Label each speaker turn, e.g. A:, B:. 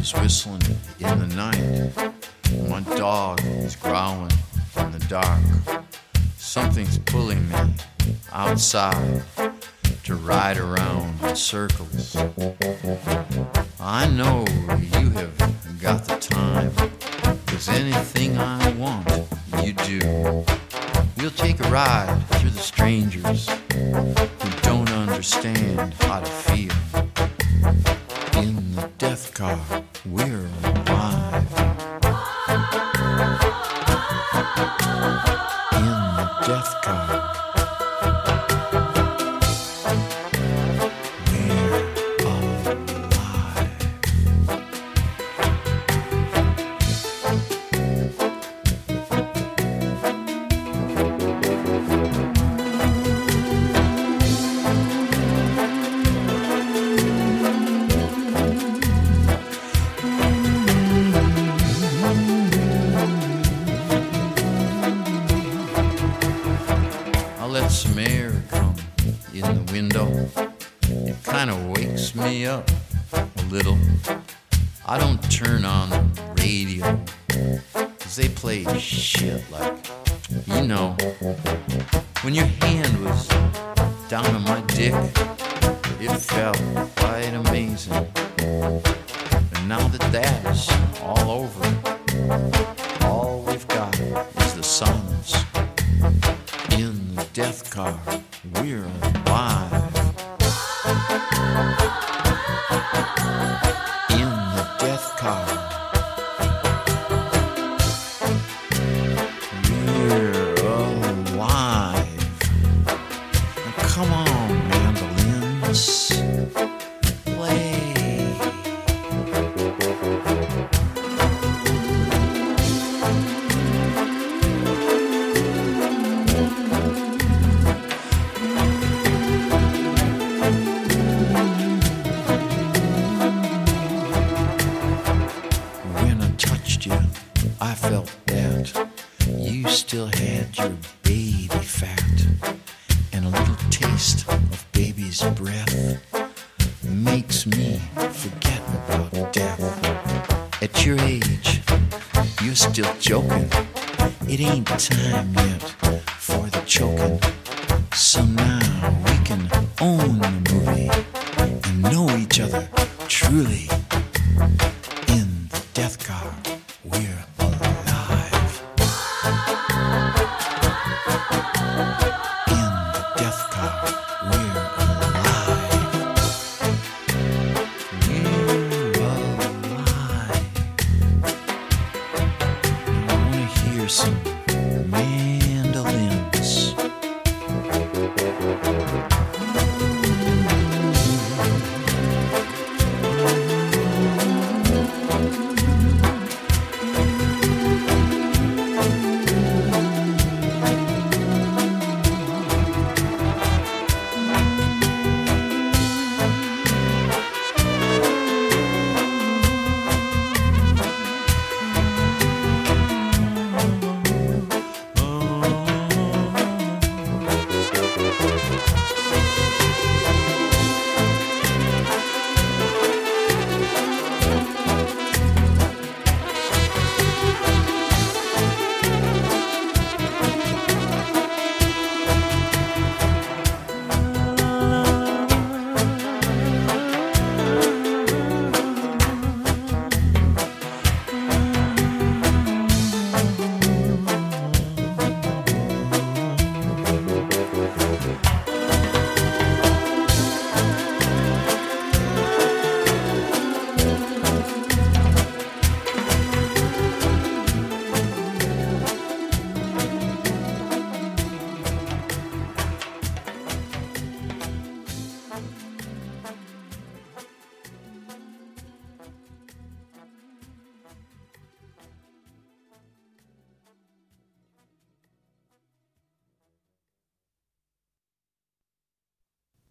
A: is whistling in the night. My dog is growling in the dark. Something's pulling me outside to ride around in circles. I know you have got the time, 'cause anything I want, you do. We'll take a ride through the strangers who don't understand how to feel. In the death car, we're alive. In the death car, we're alive. Let some air come in the window. It kind of wakes me up a little. I don't turn on the radio, 'cause they play shit like, you know, when your hand was down on my dick, it felt quite amazing. And now that that is all over, all we've got is the silence. In the death car, we're alive. In the death car, we're alive. Now come on, mandolins, play. I felt that you still had your baby fat, and a little taste of baby's breath makes me forget about death. At your age, you're still joking. It ain't time yet for the choking. So now we can own the movie and know each other truly in the death car.